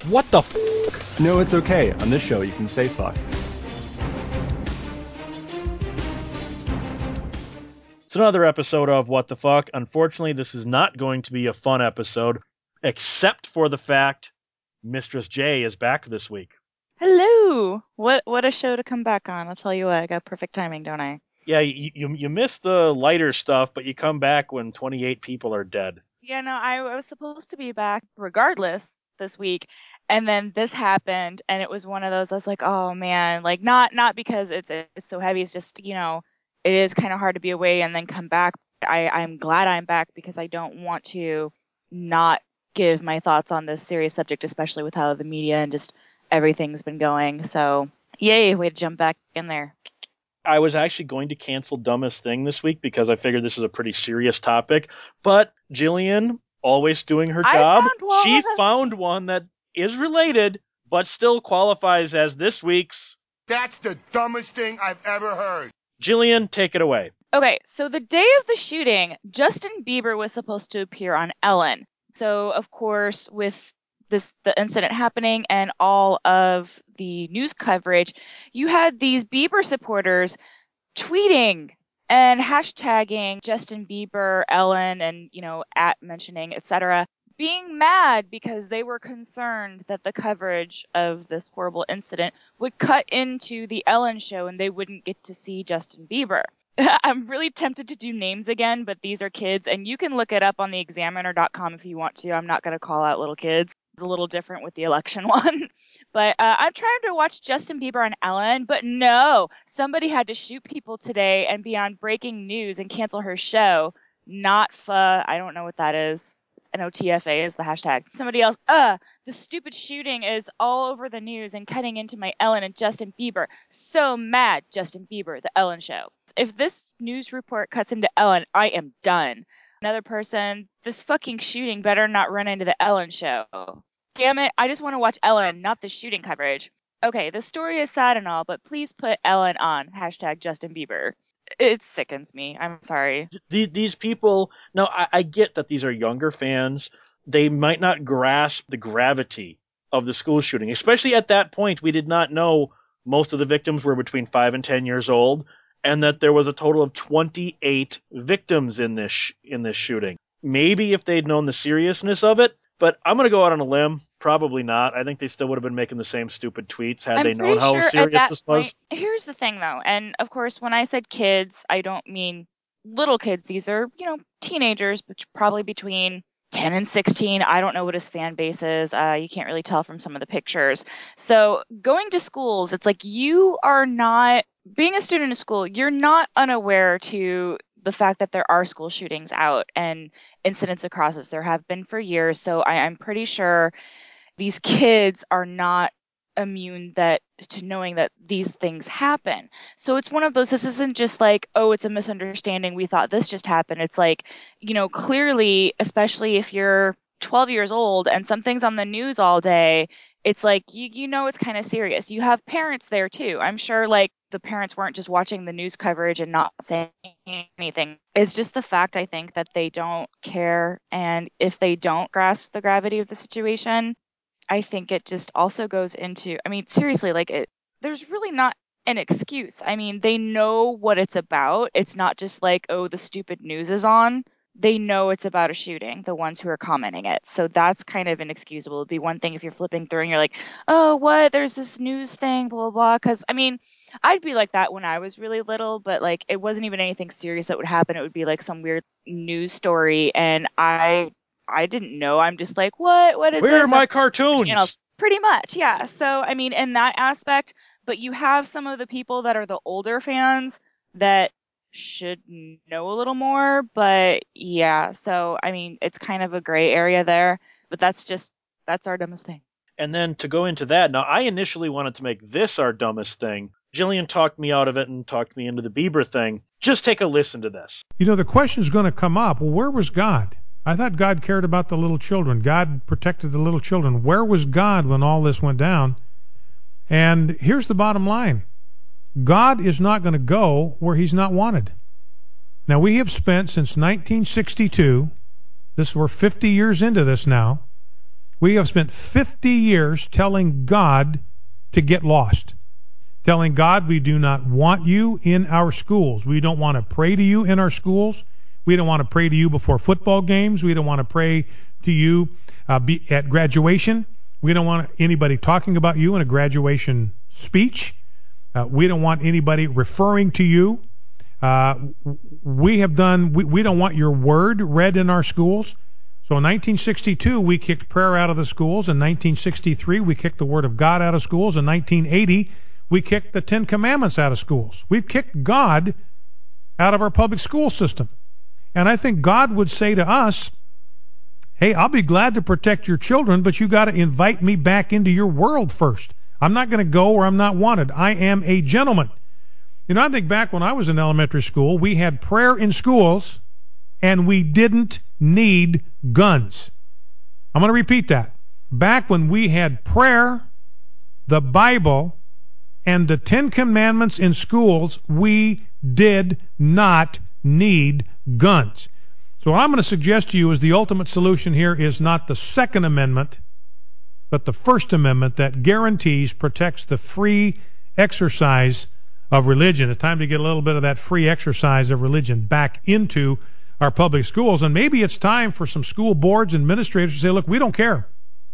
What the f? No, it's okay. On this show, you can say fuck. It's another episode of What the Fuck. Unfortunately, this is not going to be a fun episode, except for the fact Mistress J is back this week. Hello! What a show to come back on. I'll tell you what, I got perfect timing, don't I? Yeah, you missed the lighter stuff, but you come back when 28 people are dead. Yeah, no, I was supposed to be back regardless this week, and then this happened, and it was one of those, I was like, oh man, like not because it's so heavy, it's just, it is kind of hard to be away and then come back. I'm glad I'm back because I don't want to not give my thoughts on this serious subject, especially with how the media and just everything's been going. So, yay, way to jump back in there. I was actually going to cancel Dumbest Thing this week because I figured this is a pretty serious topic, but Jillian, always doing her job, she found one that is related, but still qualifies as this week's That's the dumbest thing I've ever heard. Jillian, take it away. Okay, so the day of the shooting, Justin Bieber was supposed to appear on Ellen. So, of course, with the incident happening and all of the news coverage, you had these Bieber supporters tweeting and hashtagging Justin Bieber, Ellen, and, at mentioning, etc., being mad because they were concerned that the coverage of this horrible incident would cut into the Ellen show and they wouldn't get to see Justin Bieber. I'm really tempted to do names again, but these are kids, and you can look it up on the examiner.com if you want to. I'm not going to call out little kids. It's a little different with the election one. But I'm trying to watch Justin Bieber on Ellen, but no, somebody had to shoot people today and be on breaking news and cancel her show. Not I don't know what that is. It's NOTFA is the hashtag. Somebody else, the stupid shooting is all over the news and cutting into my Ellen and Justin Bieber. So mad, Justin Bieber, the Ellen show. If this news report cuts into Ellen, I am done. Another person, this fucking shooting better not run into the Ellen show. Damn it, I just want to watch Ellen, not the shooting coverage. Okay, the story is sad and all, but please put Ellen on. Hashtag Justin Bieber. It sickens me. I'm sorry. These people, no, I get that these are younger fans. They might not grasp the gravity of the school shooting. Especially at that point, we did not know most of the victims were between 5 and 10 years old, and that there was a total of 28 victims in this shooting. Maybe if they'd known the seriousness of it, but I'm going to go out on a limb. Probably not. I think they still would have been making the same stupid tweets had they known how serious this was. Here's the thing, though, and of course, when I said kids, I don't mean little kids. These are, teenagers, probably between 10 and 16. I don't know what his fan base is. You can't really tell from some of the pictures. So going to schools, it's like you are not, being a student in school, you're not unaware to the fact that there are school shootings out and incidents across us. There have been for years. So I'm pretty sure these kids are not immune to knowing that these things happen. So it's one of those, this isn't just like, oh, it's a misunderstanding, we thought this just happened. It's like, clearly, especially if you're 12 years old and something's on the news all day, it's like, it's kind of serious. You have parents there too. I'm sure like the parents weren't just watching the news coverage and not saying anything. It's just the fact, I think, that they don't care. And if they don't grasp the gravity of the situation, I think it just also goes into, seriously, there's really not an excuse. They know what it's about. It's not just like, oh, the stupid news is on. They know it's about a shooting, the ones who are commenting it. So that's kind of inexcusable. It'd be one thing if you're flipping through and you're like, oh, what? There's this news thing, blah, blah, blah. Because, I'd be like that when I was really little, but like it wasn't even anything serious that would happen. It would be like some weird news story. And I didn't know. I'm just like, what is this? Where are my cartoons? Pretty much, yeah. So, in that aspect, but you have some of the people that are the older fans that should know a little more, but yeah. So, it's kind of a gray area there, but that's our dumbest thing. And then to go into that, now I initially wanted to make this our dumbest thing. Jillian talked me out of it and talked me into the Bieber thing. Just take a listen to this. The question's going to come up, well, where was God? I thought God cared about the little children. God protected the little children. Where was God when all this went down? And here's the bottom line. God is not going to go where he's not wanted. Now, we have spent since 1962, we're 50 years into this now, We have spent 50 years telling God to get lost, telling God we do not want you in our schools. We don't want to pray to you in our schools. We don't want to pray to you before football games. We don't want to pray to you at graduation. We don't want anybody talking about you in a graduation speech. We don't want anybody referring to you. We don't want your word read in our schools. So in 1962, we kicked prayer out of the schools. In 1963, we kicked the Word of God out of schools. In 1980, we kicked the Ten Commandments out of schools. We've kicked God out of our public school system. And I think God would say to us, hey, I'll be glad to protect your children, but you got to invite me back into your world first. I'm not going to go where I'm not wanted. I am a gentleman. You know, I think back when I was in elementary school, we had prayer in schools, and we didn't need guns. I'm going to repeat that. Back when we had prayer, the Bible, and the Ten Commandments in schools, we did not need guns. So what I'm going to suggest to you is the ultimate solution here is not the Second Amendment, but the First Amendment that guarantees, protects the free exercise of religion. It's time to get a little bit of that free exercise of religion back into our public schools. And maybe it's time for some school boards and administrators to say, look, we don't care.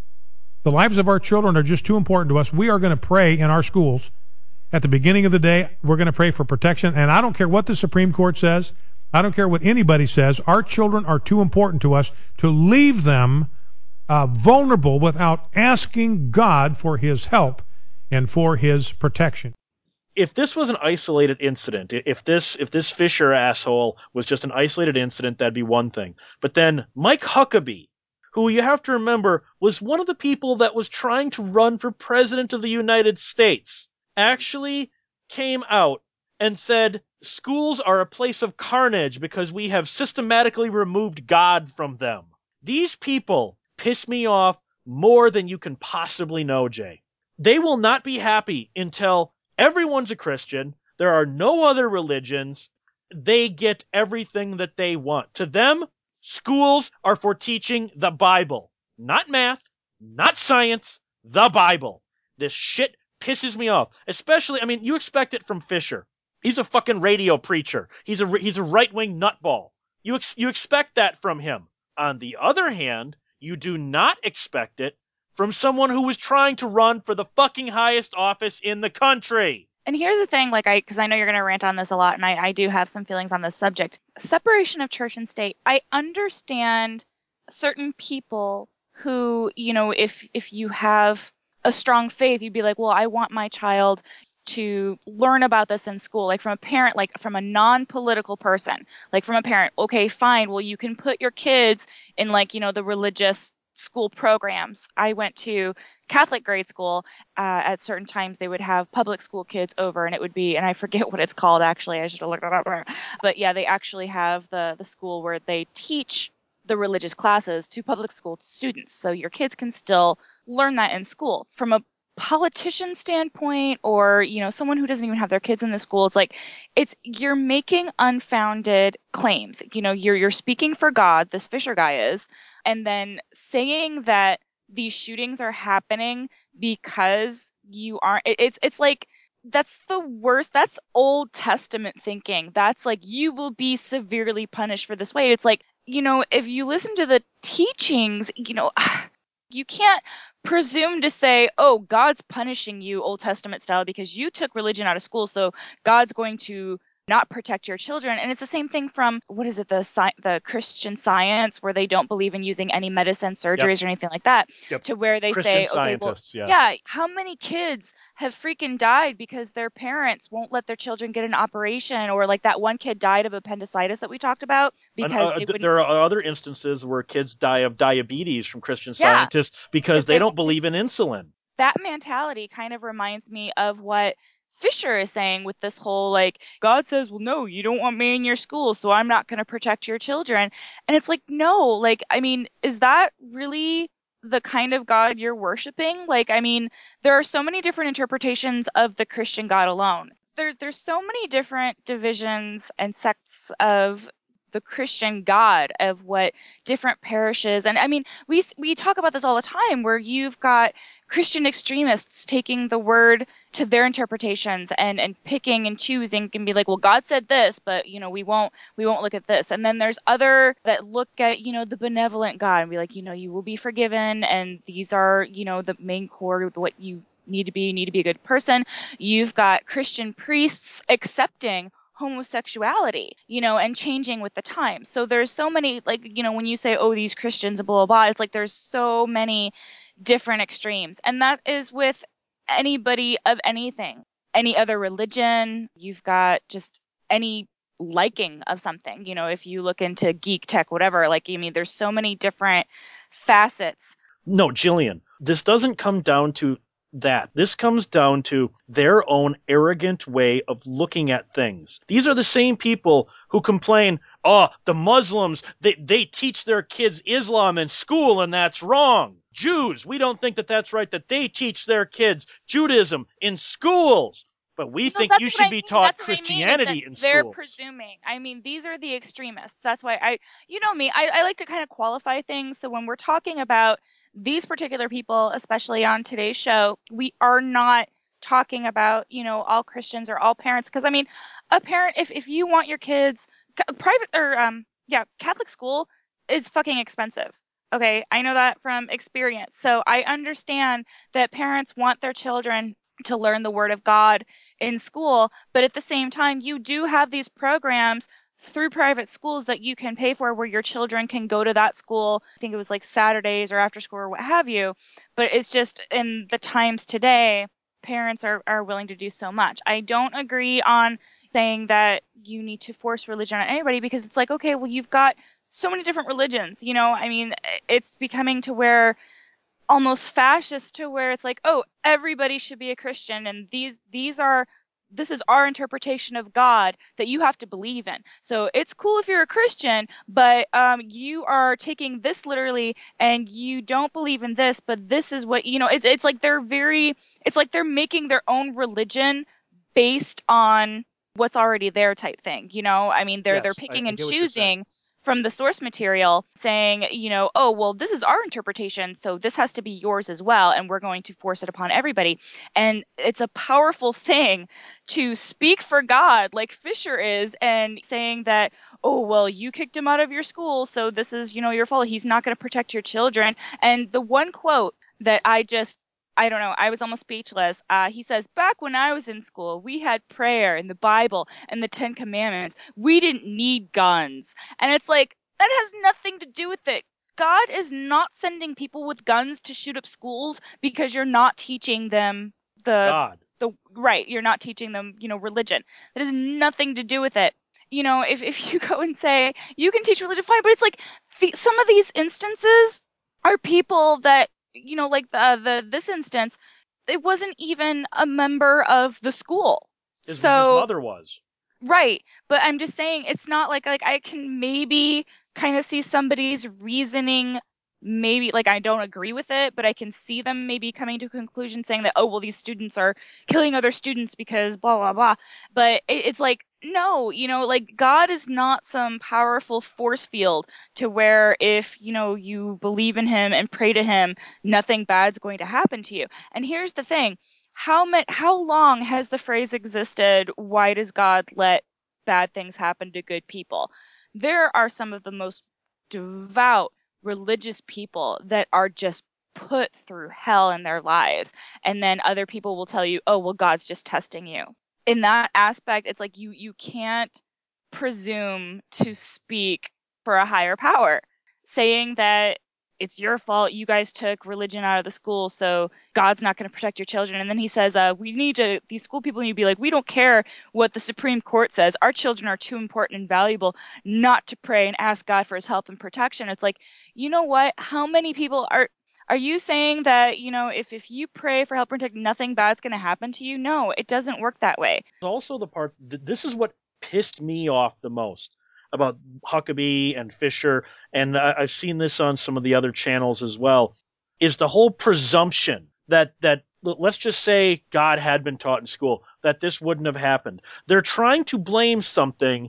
The lives of our children are just too important to us. We are going to pray in our schools. At the beginning of the day, we're going to pray for protection. And I don't care what the Supreme Court says. I don't care what anybody says. Our children are too important to us to leave them vulnerable without asking God for his help and for his protection. If this was an isolated incident, if this Fisher asshole was just an isolated incident, that'd be one thing. But then Mike Huckabee, who you have to remember was one of the people that was trying to run for president of the United States, actually came out and said schools are a place of carnage because we have systematically removed God from them. These people piss me off more than you can possibly know, Jay. They will not be happy until everyone's a Christian. There are no other religions. They get everything that they want. To them, schools are for teaching the Bible. Not math, not science, the Bible. This shit pisses me off. Especially, I mean, you expect it from Fisher. He's a fucking radio preacher. He's a right-wing nutball. You expect that from him. On the other hand, you do not expect it from someone who was trying to run for the fucking highest office in the country. And here's the thing, because I know you're going to rant on this a lot, and I do have some feelings on this subject. Separation of church and state. I understand certain people who, if you have a strong faith, you'd be like, well, I want my child to learn about this in school, like from a parent, like from a non-political person, like from a parent. Okay, fine. Well, you can put your kids in the religious school programs. I went to Catholic grade school. At certain times they would have public school kids over, and it would be, and I forget what it's called actually, I should have looked it up. But yeah, they actually have the school where they teach the religious classes to public school students. So your kids can still learn that in school. From a politician standpoint, or someone who doesn't even have their kids in the school, it's you're making unfounded claims. You're speaking for God, this Fisher guy is, and then saying that these shootings are happening because you aren't. It's like, that's the worst. That's Old Testament thinking. That's like, you will be severely punished for this way. It's like, if you listen to the teachings, you can't presume to say, oh, God's punishing you Old Testament style because you took religion out of school, so God's going to not protect your children. And it's the same thing from, what is it, the Christian Science, where they don't believe in using any medicine, surgeries, or anything like that, to where they Christian say, okay, well, scientists, yes. yeah, how many kids have freaking died because their parents won't let their children get an operation, or like that one kid died of appendicitis that we talked about because there are other instances where kids die of diabetes from Christian scientists because they don't believe in insulin. That mentality kind of reminds me of what Fisher is saying with this whole, God says, well, no, you don't want me in your school, so I'm not going to protect your children. And it's like, no, is that really the kind of God you're worshiping? There are so many different interpretations of the Christian God alone. There's so many different divisions and sects of the Christian God, of what different parishes, and I mean, we talk about this all the time, where you've got Christian extremists taking the word to their interpretations and picking and choosing, and be like, well, God said this, but we won't look at this. And then there's other that look at the benevolent God and be like, you will be forgiven, and these are the main core of what you need to be. You need to be a good person. You've got Christian priests accepting homosexuality, and changing with the times. So there's so many, like, when you say, oh, these Christians, blah, blah, blah, it's like there's so many different extremes. And that is with anybody of anything, any other religion. You've got just any liking of something, if you look into geek, tech, whatever, like, there's so many different facets. No, Jillian, this doesn't come down to that. This comes down to their own arrogant way of looking at things. These are the same people who complain, oh, the Muslims, they teach their kids Islam in school and that's wrong. Jews, we don't think that that's right, that they teach their kids Judaism in schools. But we think you should be taught Christianity in schools. They're presuming. These are the extremists. That's why I like to kind of qualify things. So when we're talking about these particular people, especially on today's show, we are not talking about, all Christians or all parents. Because, a parent, if you want your kids private or, Catholic school is fucking expensive. Okay, I know that from experience. So I understand that parents want their children to learn the Word of God in school, but at the same time, you do have these programs through private schools that you can pay for, where your children can go to that school. I think it was like Saturdays or after school or what have you. But it's just, in the times today, parents are willing to do so much. I don't agree on saying that you need to force religion on anybody, because it's like, okay, well, you've got so many different religions, it's becoming to where almost fascist, to where it's like, oh, everybody should be a Christian, and this is our interpretation of God that you have to believe in. So it's cool if you're a Christian, but you are taking this literally, and you don't believe in this, but this is what it's like they're making their own religion based on what's already there, type thing. They're picking and choosing from the source material, saying, oh, well, this is our interpretation, so this has to be yours as well, and we're going to force it upon everybody. And it's a powerful thing to speak for God, like Fisher is, and saying that, oh, well, you kicked him out of your school, so this is, your fault. He's not going to protect your children. And the one quote that I don't know, I was almost speechless. He says, back when I was in school, we had prayer and the Bible and the 10 Commandments. We didn't need guns. And it's like, that has nothing to do with it. God is not sending people with guns to shoot up schools because you're not teaching them you're not teaching them, religion. That has nothing to do with it. If you go and say, you can teach religion, fine, but it's like, some of these instances are people that, like this instance, it wasn't even a member of the school. His mother was. Right. But I'm just saying, it's not like I can maybe kind of see somebody's reasoning. Maybe, like, I don't agree with it, but I can see them maybe coming to a conclusion saying that, oh, well, these students are killing other students because blah, blah, blah. But it's like, no, like, God is not some powerful force field to where if, you believe in him and pray to him, nothing bad's going to happen to you. And here's the thing. How long has the phrase existed, why does God let bad things happen to good people? There are some of the most devout religious people that are just put through hell in their lives, and then other people will tell you, oh, well, God's just testing you. In that aspect, it's like you can't presume to speak for a higher power, saying that it's your fault, you guys took religion out of the school, so God's not going to protect your children. And then he says, these school people need to be like, we don't care what the Supreme Court says. Our children are too important and valuable not to pray and ask God for his help and protection. It's like, you know what? How many people are you saying that, if you pray for help and protect, nothing bad's going to happen to you? No, it doesn't work that way. Also the part, this is what pissed me off the most about Huckabee and Fisher, and I've seen this on some of the other channels as well, is the whole presumption that let's just say God had been taught in school, that this wouldn't have happened. They're trying to blame something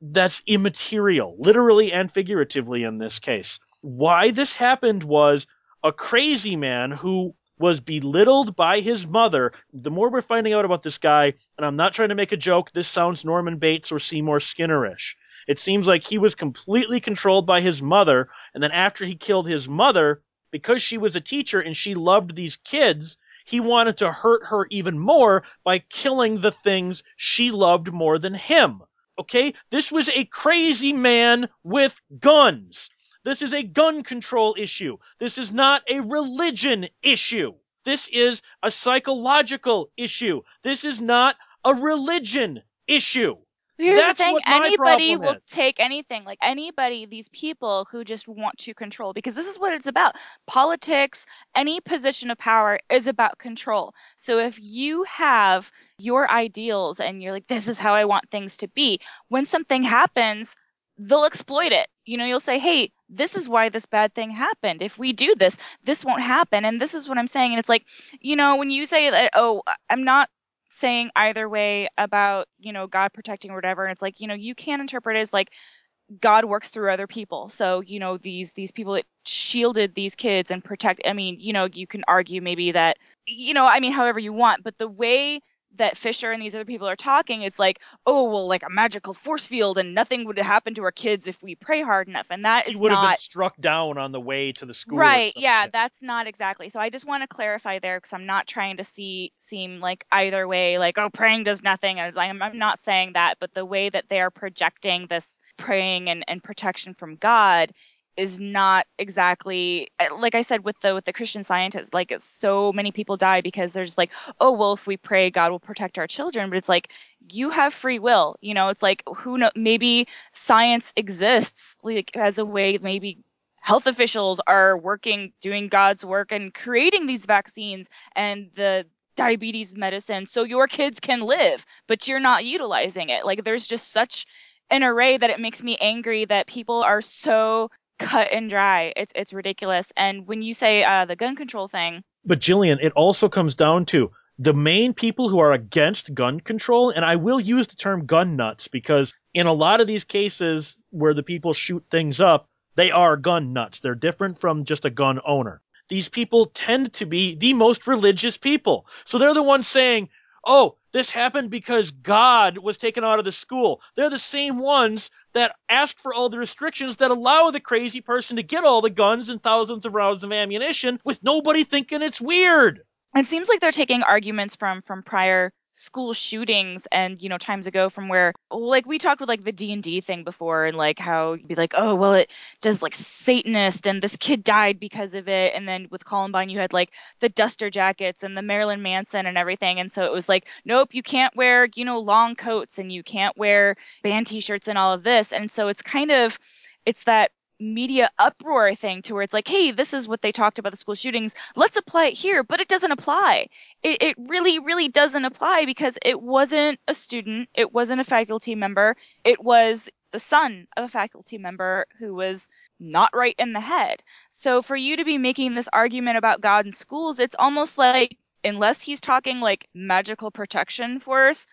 that's immaterial, literally and figuratively in this case. Why this happened was a crazy man who was belittled by his mother. The more we're finding out about this guy, and I'm not trying to make a joke, this sounds Norman Bates or Seymour Skinner-ish. It seems like he was completely controlled by his mother, and then after he killed his mother, because she was a teacher and she loved these kids, he wanted to hurt her even more by killing the things she loved more than him. Okay? This was a crazy man with guns. This is a gun control issue. This is not a religion issue. This is a psychological issue. This is not a religion issue. Here's That's the thing, what my anybody problem will is. take anything, like anybody, these people who just want to control, because this is what it's about. Politics, any position of power is about control. So if you have your ideals and you're like, this is how I want things to be, when something happens, they'll exploit it. You know, you'll say, hey, this is why this bad thing happened. If we do this, this won't happen. And this is what I'm saying. And it's like, you know, when you say that, oh, I'm not saying either way about, you know, God protecting or whatever. And it's like, you know, you can interpret it as like God works through other people. So, you know, these people that shielded these kids and protect, I mean, you know, you can argue maybe that, you know, I mean, however you want, but the way that Fisher and these other people are talking, it's like, oh, well, like a magical force field and nothing would happen to our kids if we pray hard enough. And that He is would have been not struck down on the way to the school. right. Or Yeah, shit. that's not exactly. So I just want to clarify there because I'm not trying to seem like either way, like, oh, praying does nothing. I'm not saying that, but the way that they are projecting this praying and protection from God is not exactly like I said with the Christian Scientists. Like, it's so many people die because there's like, oh, well, if we pray, God will protect our children. But it's like, you have free will. You know, it's like, who knows? Maybe science exists like as a way, maybe health officials are working, doing God's work and creating these vaccines and the diabetes medicine so your kids can live, but you're not utilizing it. Like, there's just such an array that it makes me angry that people are so cut and dry. It's ridiculous. And when you say the gun control thing, But Jillian, it also comes down to the main people who are against gun control, and I will use the term gun nuts because in a lot of these cases where the people shoot things up, they are gun nuts. They're different from just a gun owner. These people tend to be the most religious people. So they're the ones saying, oh, this happened because God was taken out of the school. They're the same ones that ask for all the restrictions that allow the crazy person to get all the guns and thousands of rounds of ammunition with nobody thinking it's weird. it seems like they're taking arguments from prior school shootings and, you know, times ago from where, like, we talked with like the D&D thing before and like how you'd be like, oh, well, it does like Satanist and this kid died because of it. And then with Columbine, you had like the duster jackets and the Marilyn Manson and everything. And so it was like, nope, you can't wear, you know, long coats and you can't wear band t-shirts and all of this. And so it's kind of, it's that media uproar thing to where it's like, hey, this is what they talked about the school shootings. Let's apply it here, but it doesn't apply. It really, really doesn't apply because it wasn't a student. It wasn't a faculty member. It was the son of a faculty member who was not right in the head. So for you to be making this argument about God in schools, it's almost like, unless he's talking like magical protection force,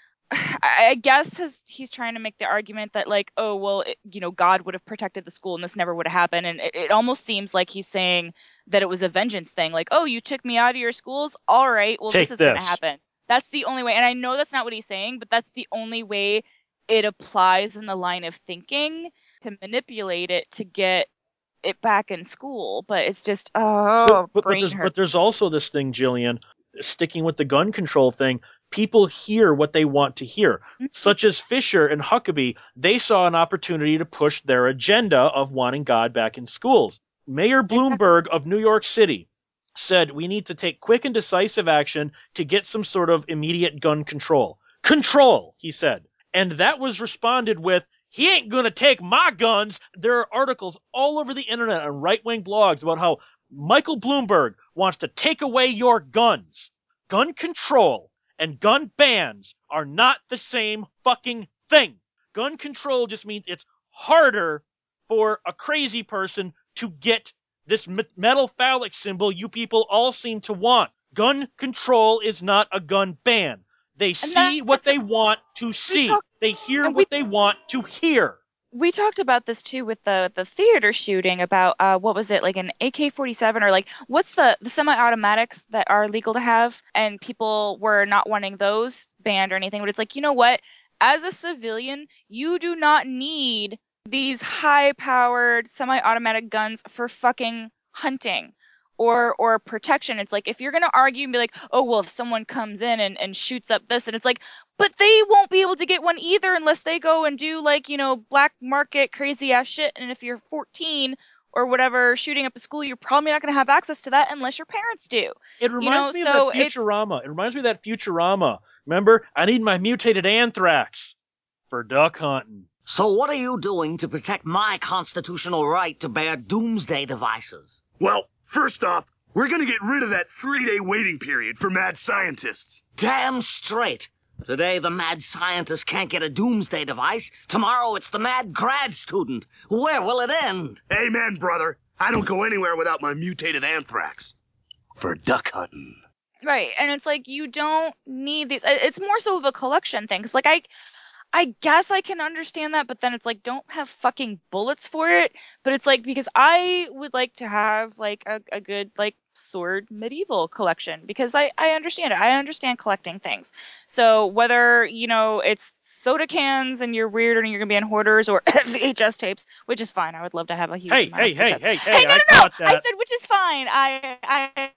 I guess he's trying to make the argument that like, oh, well, you know, God would have protected the school and this never would have happened. And it almost seems like he's saying that it was a vengeance thing. Like, oh, you took me out of your schools. All right. Well, Take this is going to this. happen. That's the only way. And I know that's not what he's saying, but that's the only way it applies in the line of thinking to manipulate it to get it back in school. But it's just, oh, brain hurt. But there's also this thing, Jillian, sticking with the gun control thing. People hear what they want to hear, such as Fisher and Huckabee. They saw an opportunity to push their agenda of wanting God back in schools. Mayor Bloomberg of New York City said we need to take quick and decisive action to get some sort of immediate gun control. Control, he said. And that was responded with, he ain't going to take my guns. There are articles all over the internet on right-wing blogs about how Michael Bloomberg wants to take away your guns. Gun control and gun bans are not the same fucking thing. Gun control just means it's harder for a crazy person to get this metal phallic symbol you people all seem to want. Gun control is not a gun ban. They see what they want to see. They hear what they want to hear. we talked about this too with the theater shooting about what was it, like an AK-47, or like what's the semi-automatics that are legal to have, and people were not wanting those banned or anything, but it's like, you know what? As a civilian, you do not need these high-powered semi-automatic guns for fucking hunting or protection. It's like, if you're gonna argue and be like, oh well, if someone comes in and shoots up this, and it's like, but they won't be able to get one either unless they go and do, like, black market crazy ass shit. And if you're 14 or whatever shooting up a school, you're probably not going to have access to that unless your parents do. It reminds me of that So it's Futurama. It reminds me of that Futurama. Remember? I need my mutated anthrax for duck hunting. So what are you doing to protect my constitutional right to bear doomsday devices? Well, first off, we're gonna get rid of that 3-day waiting period for mad scientists. Damn straight. Today the mad scientist can't get a doomsday device. Tomorrow it's the mad grad student. Where will it end? Amen, brother. I don't go anywhere without my mutated anthrax. For duck hunting. right, and it's like, you don't need these. It's more so of a collection thing, because like I guess I can understand that, but then it's like, don't have fucking bullets for it. But it's like, because I would like to have like a good like sword medieval collection, because I understand it. I understand collecting things. So whether, it's soda cans and you're weird and you're gonna be on hoarders, or VHS tapes, which is fine. I would love to have a huge amount of VHS. Hey, No, I no, caught no. that. I said, which is fine. I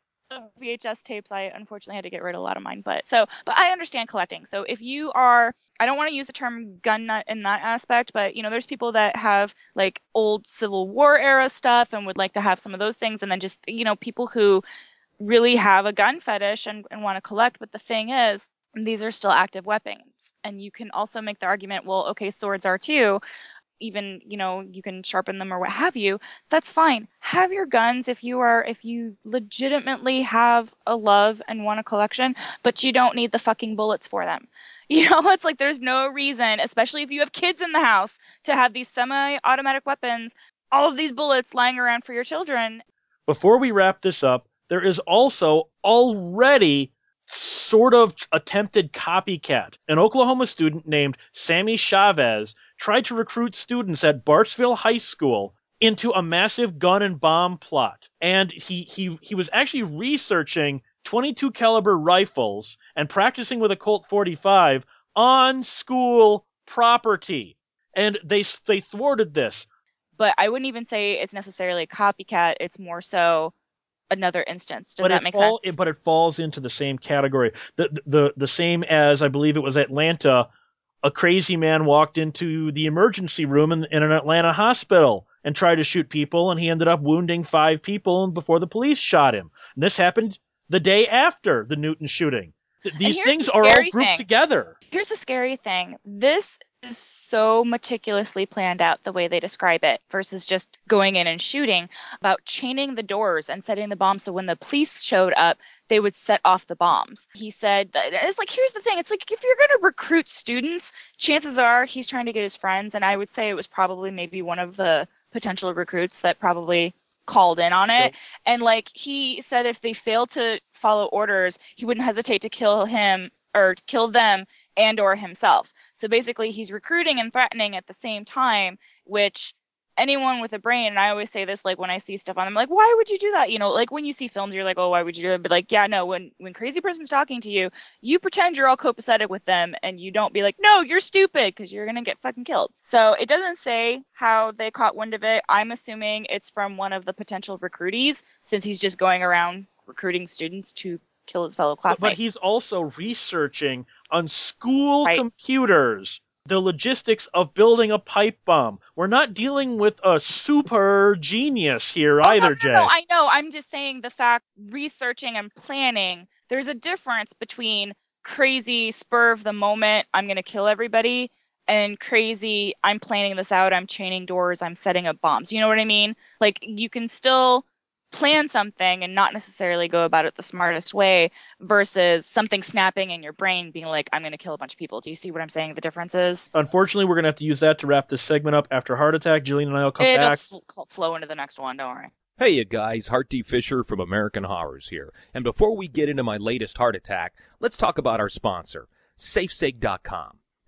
VHS tapes. I unfortunately had to get rid of a lot of mine, but I understand collecting. So if you are, I don't want to use the term gun nut in that aspect, but there's people that have like old Civil War era stuff and would like to have some of those things, and then just people who really have a gun fetish and want to collect. But the thing is, these are still active weapons, and you can also make the argument, well, okay, swords are too. Even, you can sharpen them or what have you. That's fine. Have your guns if you legitimately have a love and want a collection, but you don't need the fucking bullets for them. It's like, there's no reason, especially if you have kids in the house, to have these semi-automatic weapons, all of these bullets lying around for your children. Before we wrap this up, there is also already sort of attempted copycat. An Oklahoma student named Sammy Chavez tried to recruit students at Bartsville High School into a massive gun and bomb plot. And he was actually researching .22 caliber rifles and practicing with a Colt 45 on school property. And they thwarted this. But I wouldn't even say it's necessarily a copycat. It's more so another instance. Does that make sense? But it falls into the same category. The same as, I believe it was Atlanta, a crazy man walked into the emergency room in an Atlanta hospital and tried to shoot people, and he ended up wounding 5 people before the police shot him. And this happened the day after the Newton shooting. These things are all grouped together. Here's the scary thing. This is so meticulously planned out the way they describe it, versus just going in and shooting, about chaining the doors and setting the bombs so when the police showed up, they would set off the bombs. He said that, it's like, here's the thing. It's like, if you're going to recruit students, chances are he's trying to get his friends. And I would say it was probably maybe one of the potential recruits that probably called in on it. Yep. And like, he said if they failed to follow orders, he wouldn't hesitate to kill him or kill them and or himself. So basically, he's recruiting and threatening at the same time, which anyone with a brain, and I always say this, like, when I see stuff on them, like, why would you do that? Like, when you see films, you're like, oh, why would you do that? But like, yeah, no, when crazy person's talking to you, you pretend you're all copacetic with them, and you don't be like, no, you're stupid, because you're going to get fucking killed. So it doesn't say how they caught wind of it. I'm assuming it's from one of the potential recruitees, since he's just going around recruiting students to kill his fellow classmates. But he's also researching on school computers the logistics of building a pipe bomb. We're not dealing with a super genius here either, Jay. No, I know. I'm just saying the fact, researching and planning, there's a difference between crazy, spur of the moment, I'm going to kill everybody, and crazy, I'm planning this out, I'm chaining doors, I'm setting up bombs. You know what I mean? Like, you can still plan something and not necessarily go about it the smartest way, versus something snapping in your brain being like, I'm going to kill a bunch of people. Do you see what I'm saying the difference is? Unfortunately, we're going to have to use that to wrap this segment up. After Heart Attack, Jillian and I will come back. It'll flow into the next one, don't worry. Hey, you guys, Hart D. Fisher from American Horrors here. And before we get into my latest heart attack, let's talk about our sponsor, SafeSig.com.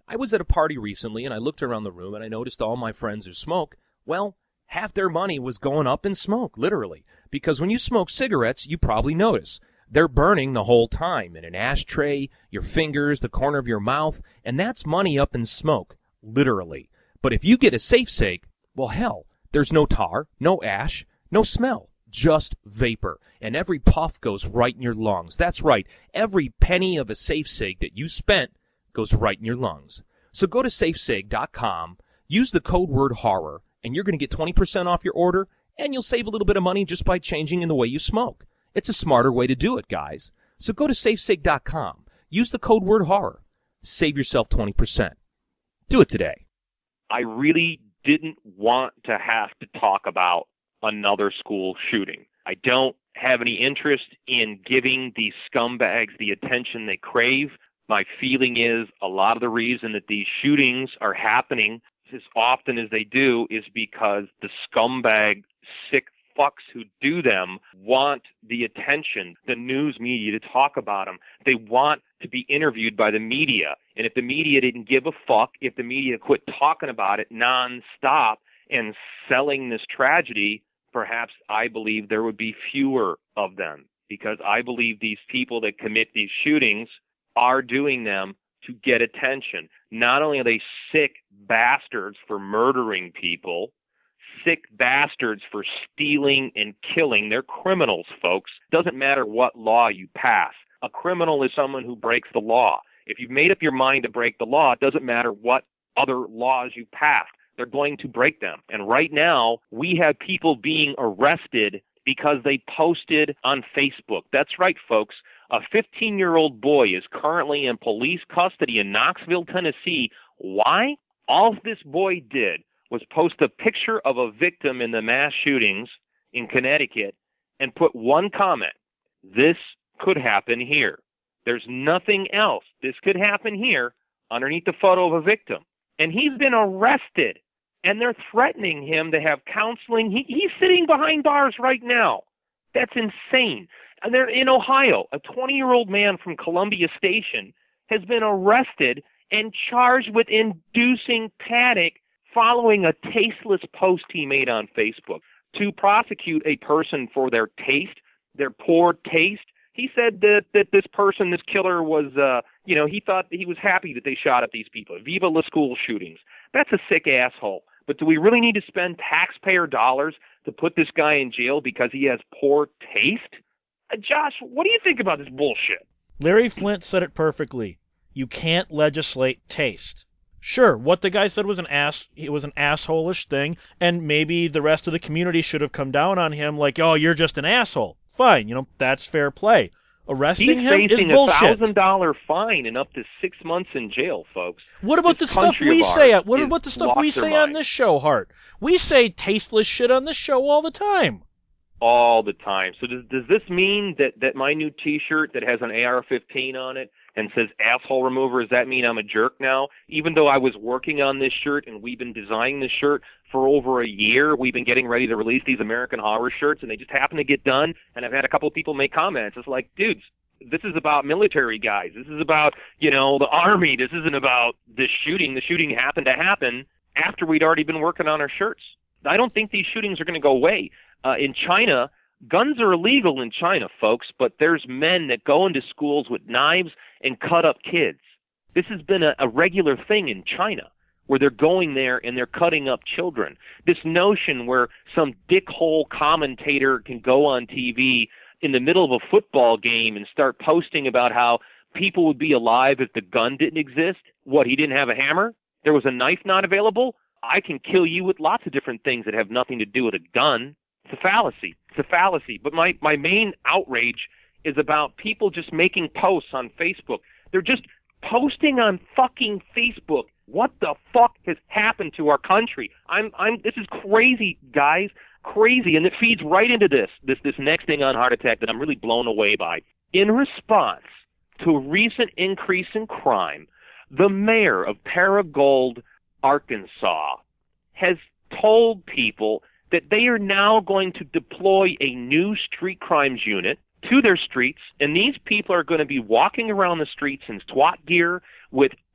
I was at a party recently, and I looked around the room, and I noticed all my friends who smoke, well, half their money was going up in smoke, literally. Because when you smoke cigarettes, you probably notice they're burning the whole time in an ashtray, your fingers, the corner of your mouth, and that's money up in smoke, literally. But if you get a Safe Cig, well, hell, there's no tar, no ash, no smell, just vapor. And every puff goes right in your lungs. That's right, every penny of a Safe Cig that you spent goes right in your lungs. So go to safecig.com, use the code word horror, and you're going to get 20% off your order, and you'll save a little bit of money just by changing in the way you smoke. It's a smarter way to do it, guys. So go to safecig.com, use the code word horror, save yourself 20%. Do it today. I really didn't want to have to talk about another school shooting. I don't have any interest in giving these scumbags the attention they crave. My feeling is a lot of the reason that these shootings are happening as often as they do is because the scumbag, sick fucks who do them want the attention, the news media to talk about them. They want to be interviewed by the media. And if the media didn't give a fuck, if the media quit talking about it nonstop and selling this tragedy, perhaps I believe there would be fewer of them. Because I believe these people that commit these shootings are doing them to get attention. Not only are they sick bastards for murdering people, sick bastards for stealing and killing. They're criminals, folks. Doesn't matter what law you pass. A criminal is someone who breaks the law. If you've made up your mind to break the law, it doesn't matter what other laws you pass. They're going to break them. And right now, we have people being arrested because they posted on Facebook. That's right, folks. A 15-year-old boy is currently in police custody in Knoxville, Tennessee. Why? All this boy did was post a picture of a victim in the mass shootings in Connecticut and put one comment. This could happen here. There's nothing else. This could happen here underneath the photo of a victim. And he's been arrested, and they're threatening him to have counseling. He's sitting behind bars right now. That's insane. And they're in Ohio. A 20-year-old man from Columbia Station has been arrested and charged with inducing panic following a tasteless post he made on Facebook. To prosecute a person for their taste, their poor taste, he said that this person, this killer was, he thought he was happy that they shot at these people. Viva la school shootings. That's a sick asshole. But do we really need to spend taxpayer dollars to put this guy in jail because he has poor taste? Josh, what do you think about this bullshit? Larry Flint said it perfectly. You can't legislate taste. Sure, what the guy said was it was an asshole-ish thing, and maybe the rest of the community should have come down on him like, oh, you're just an asshole. Fine, that's fair play. Arresting him is bullshit. He's facing a $1,000 fine and up to 6 months in jail, folks. What about the stuff we say? What about the stuff we say on this show, Hart? We say tasteless shit on this show all the time. All the time. So does this mean that my new T-shirt that has an AR-15 on it and says asshole remover, does that mean I'm a jerk now? Even though I was working on this shirt and we've been designing this shirt for over a year, we've been getting ready to release these American Horror shirts, and they just happen to get done, and I've had a couple of people make comments. It's like, dudes, this is about military guys. This is about, the Army. This isn't about this shooting. The shooting happened to happen after we'd already been working on our shirts. I don't think these shootings are going to go away. In China, guns are illegal in China, folks, but there's men that go into schools with knives and cut up kids. This has been a regular thing in China, where they're going there and they're cutting up children. This notion where some dickhole commentator can go on TV in the middle of a football game and start posting about how people would be alive if the gun didn't exist. What, he didn't have a hammer? There was a knife not available? I can kill you with lots of different things that have nothing to do with a gun. It's a fallacy. It's a fallacy. But my main outrage is about people just making posts on Facebook. They're just posting on fucking Facebook. What the fuck has happened to our country? This is crazy, guys. Crazy. And it feeds right into this next thing on Heart Attack that I'm really blown away by. In response to a recent increase in crime, the mayor of Paragould, Arkansas, has told people that they are now going to deploy a new street crimes unit to their streets, and these people are going to be walking around the streets in SWAT gear with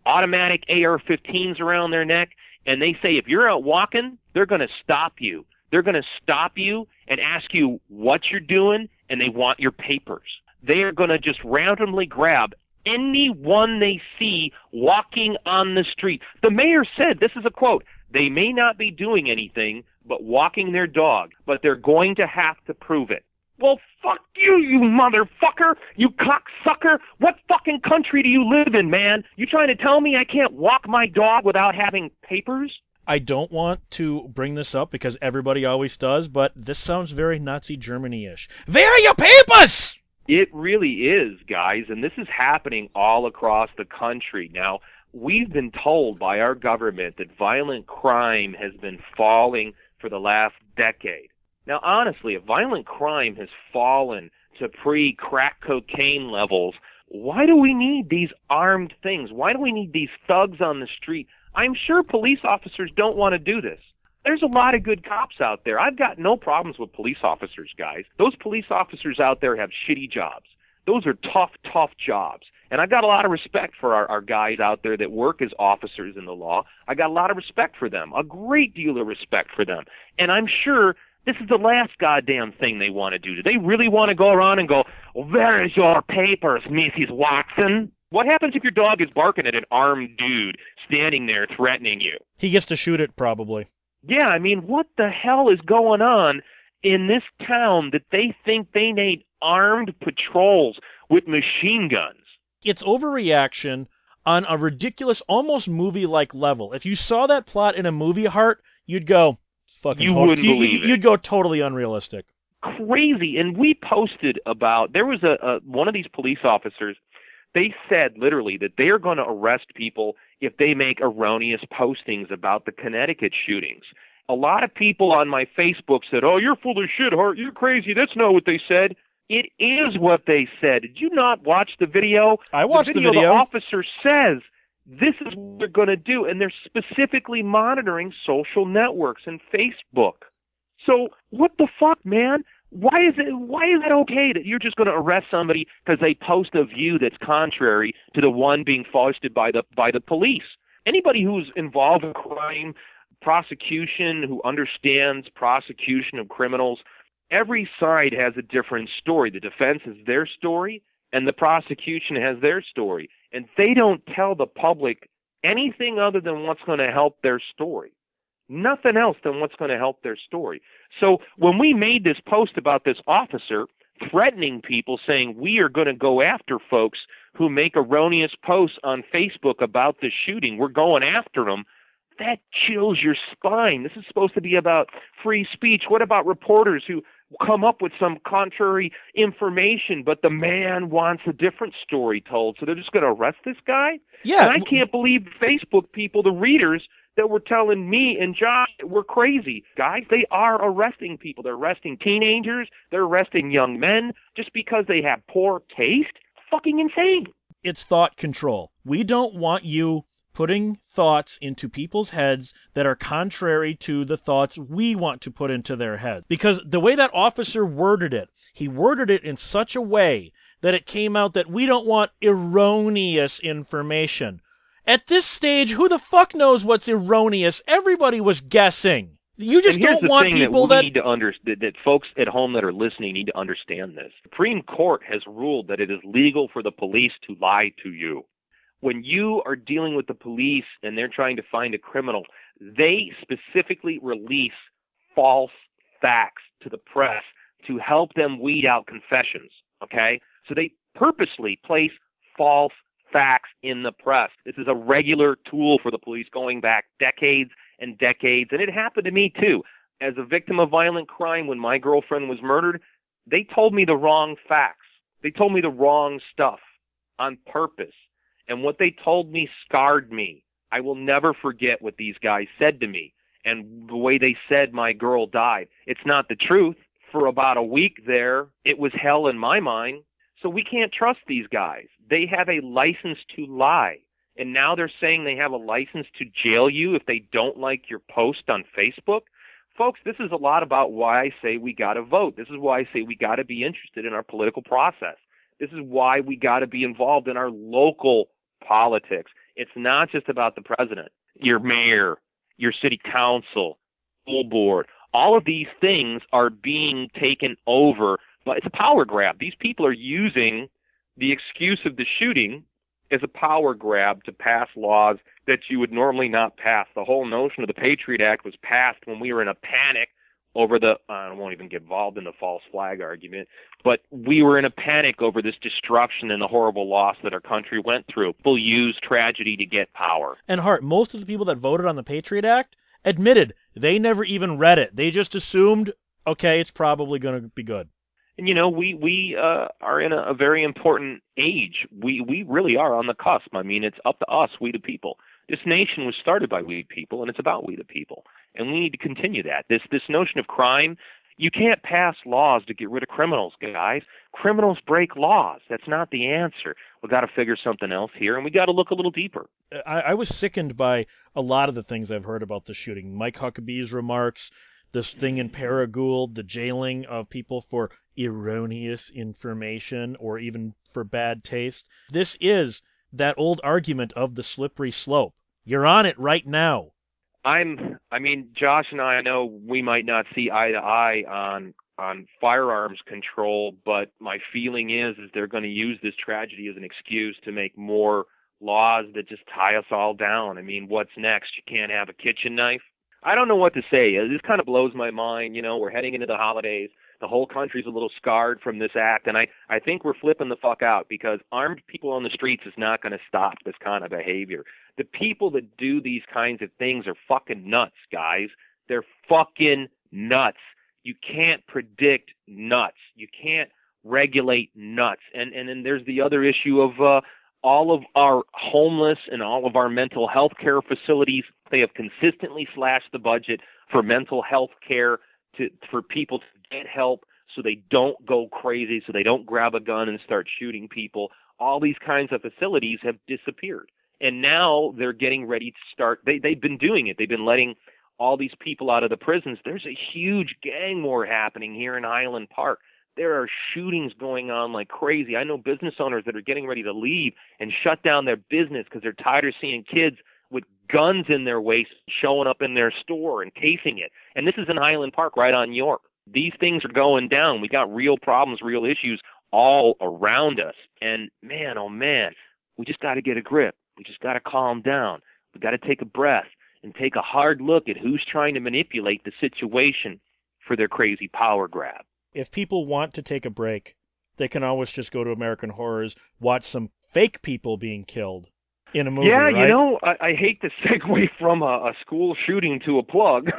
automatic AR-15s around their neck, and they say if you're out walking, they're going to stop you. They're going to stop you and ask you what you're doing, and they want your papers. They are going to just randomly grab anyone they see walking on the street. The mayor said, this is a quote, they may not be doing anything but walking their dog, but they're going to have to prove it. Well, fuck you, you motherfucker, you cocksucker. What fucking country do you live in, man? You trying to tell me I can't walk my dog without having papers? I don't want to bring this up because everybody always does, but this sounds very Nazi Germany-ish. Where are your papers? It really is, guys, and this is happening all across the country. Now, we've been told by our government that violent crime has been falling for the last decade. Now, honestly, if violent crime has fallen to pre-crack cocaine levels, why do we need these armed things? Why do we need these thugs on the street? I'm sure police officers don't want to do this. There's a lot of good cops out there. I've got no problems with police officers, guys. Those police officers out there have shitty jobs. Those are tough, tough jobs. And I've got a lot of respect for our guys out there that work as officers in the law. I got a lot of respect for them, a great deal of respect for them. And I'm sure this is the last goddamn thing they want to do. Do they really want to go around and go, where is your papers, Mrs. Watson? What happens if your dog is barking at an armed dude standing there threatening you? He gets to shoot it, probably. Yeah, I mean, what the hell is going on in this town that they think they need armed patrols with machine guns? It's overreaction on a ridiculous, almost movie-like level. If you saw that plot in a movie, Hart, you'd go, you wouldn't believe it. You'd go totally unrealistic. Crazy. And we posted about, there was one of these police officers, they said literally that they are going to arrest people if they make erroneous postings about the Connecticut shootings. A lot of people on my Facebook said, oh, you're full of shit, Hart, you're crazy, that's not what they said. It is what they said. Did you not watch the video? I watched the video. The officer says this is what they're going to do, and they're specifically monitoring social networks and Facebook. So what the fuck, man? Why is it okay that you're just going to arrest somebody because they post a view that's contrary to the one being foisted by the police? Anybody who's involved in crime, prosecution, who understands prosecution of criminals, every side has a different story. The defense has their story, and the prosecution has their story. And they don't tell the public anything other than what's going to help their story. Nothing else than what's going to help their story. So when we made this post about this officer threatening people, saying we are going to go after folks who make erroneous posts on Facebook about the shooting, we're going after them, that chills your spine. This is supposed to be about free speech. What about reporters who come up with some contrary information, but the man wants a different story told, so they're just going to arrest this guy? Yeah. And I can't believe Facebook people, the readers, that were telling me and Josh we're crazy. Guys, they are arresting people. They're arresting teenagers. They're arresting young men just because they have poor taste. Fucking insane. It's thought control. We don't want you putting thoughts into people's heads that are contrary to the thoughts we want to put into their heads. Because the way that officer worded it, he worded it in such a way that it came out that we don't want erroneous information. At this stage, who the fuck knows what's erroneous? Everybody was guessing. You just don't want people that need to understand, that folks at home that are listening need to understand this. The Supreme Court has ruled that it is legal for the police to lie to you. When you are dealing with the police and they're trying to find a criminal, they specifically release false facts to the press to help them weed out confessions, okay? So they purposely place false facts in the press. This is a regular tool for the police going back decades and decades, and it happened to me too. As a victim of violent crime, when my girlfriend was murdered, they told me the wrong facts. They told me the wrong stuff on purpose. And what they told me scarred me. I will never forget what these guys said to me and the way they said my girl died. It's not the truth. For about a week there, it was hell in my mind. So we can't trust these guys. They have a license to lie. And now they're saying they have a license to jail you if they don't like your post on Facebook. Folks, this is a lot about why I say we got to vote. This is why I say we got to be interested in our political process. This is why we got to be involved in our local politics, It's not just about the president, your mayor, your city council, school board. All of these things are being taken over, but it's a power grab. These people are using the excuse of the shooting as a power grab to pass laws that you would normally not pass. The whole notion of the Patriot Act was passed when we were in a panic over I won't even get involved in the false flag argument, but we were in a panic over this destruction and the horrible loss that our country went through. People use tragedy to get power. And Hart, most of the people that voted on the Patriot Act admitted they never even read it. They just assumed, okay, it's probably going to be good. And, we are in a very important age. We really are on the cusp. I mean, it's up to us, we the people. This nation was started by we the people, and it's about we the people. And we need to continue that. This notion of crime, you can't pass laws to get rid of criminals, guys. Criminals break laws. That's not the answer. We've got to figure something else here, and we got to look a little deeper. I was sickened by a lot of the things I've heard about the shooting. Mike Huckabee's remarks, this thing in Paragould, the jailing of people for erroneous information or even for bad taste. This is that old argument of the slippery slope. You're on it right now. Josh and I know we might not see eye to eye on firearms control, but my feeling is they're going to use this tragedy as an excuse to make more laws that just tie us all down. I mean, what's next? You can't have a kitchen knife? I don't know what to say. This kind of blows my mind. We're heading into the holidays. The whole country's a little scarred from this act, and I think we're flipping the fuck out because armed people on the streets is not going to stop this kind of behavior. The people that do these kinds of things are fucking nuts, guys. They're fucking nuts. You can't predict nuts. You can't regulate nuts. And then there's the other issue of all of our homeless and all of our mental health care facilities. They have consistently slashed the budget for mental health care for people to get help so they don't go crazy, so they don't grab a gun and start shooting people. All these kinds of facilities have disappeared. And now they're getting ready to start. They've been doing it. They've been letting all these people out of the prisons. There's a huge gang war happening here in Highland Park. There are shootings going on like crazy. I know business owners that are getting ready to leave and shut down their business because they're tired of seeing kids with guns in their waist showing up in their store and casing it. And this is in Highland Park right on York. These things are going down. We got real problems, real issues all around us. And man, oh man, we just got to get a grip. We just got to calm down. We got to take a breath and take a hard look at who's trying to manipulate the situation for their crazy power grab. If people want to take a break, they can always just go to American Horrors, watch some fake people being killed in a movie, right? Yeah, I hate to segue from a school shooting to a plug.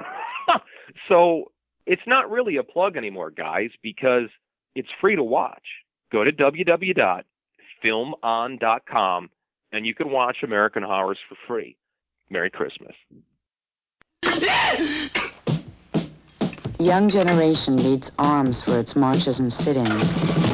So it's not really a plug anymore, guys, because it's free to watch. Go to www.filmon.com and you can watch American Horrors for free. Merry Christmas. Young generation needs arms for its marches and sit-ins.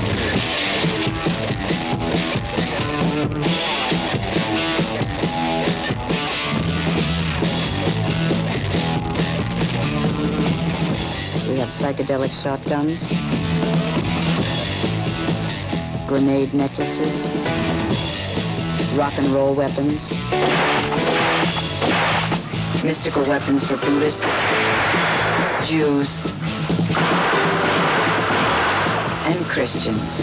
We have psychedelic shotguns, grenade necklaces, rock and roll weapons, mystical weapons for Buddhists, Jews, and Christians.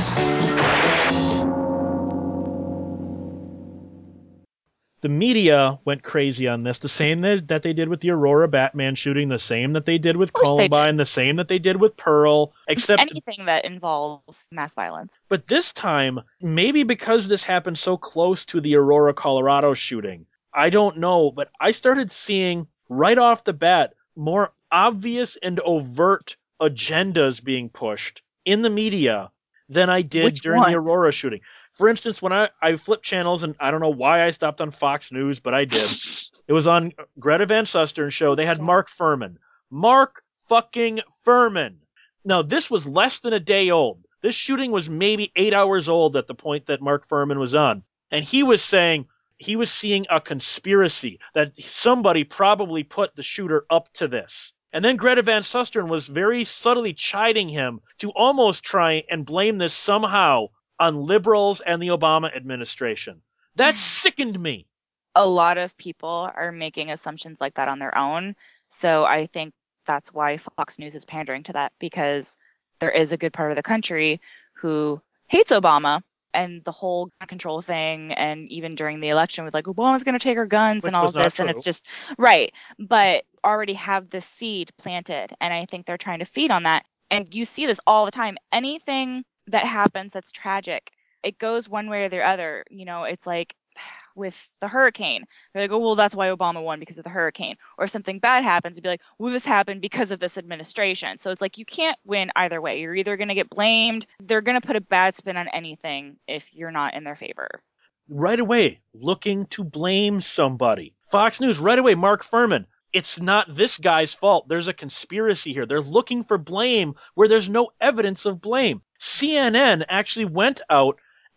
The media went crazy on this, the same that they did with the Aurora Batman shooting, the same that they did with Columbine, the same that they did with Pearl, except anything that involves mass violence. But this time, maybe because this happened so close to the Aurora, Colorado shooting, I don't know, but I started seeing right off the bat more obvious and overt agendas being pushed in the media than I did during the Aurora shooting. For instance, when I flipped channels, and I don't know why I stopped on Fox News, but I did. It was on Greta Van Susteren show. They had Mark Furman. Mark fucking Furman. Now, this was less than a day old. This shooting was maybe 8 hours old at the point that Mark Furman was on. And he was saying he was seeing a conspiracy, that somebody probably put the shooter up to this. And then Greta Van Susteren was very subtly chiding him to almost try and blame this somehow on liberals and the Obama administration. That sickened me. a lot of people are making assumptions like that on their own. So I think that's why Fox News is pandering to that, because there is a good part of the country who hates Obama and the whole gun control thing, and even during the election with like Obama's going to take our guns and all of this, and it's just right, but already have this seed planted, and I think they're trying to feed on that. And you see this all the time. Anything that happens that's tragic, it goes one way or the other. You know, it's like with the hurricane. They're like, oh, well, that's why Obama won, because of the hurricane. Or something bad happens, to be like, well, this happened because of this administration. So it's like you can't win either way. You're either going to get blamed. They're going to put a bad spin on anything if you're not in their favor. Right away, looking to blame somebody. Fox News, right away, Mark Furman. It's not this guy's fault. There's a conspiracy here. They're looking for blame where there's no evidence of blame. CNN actually went out,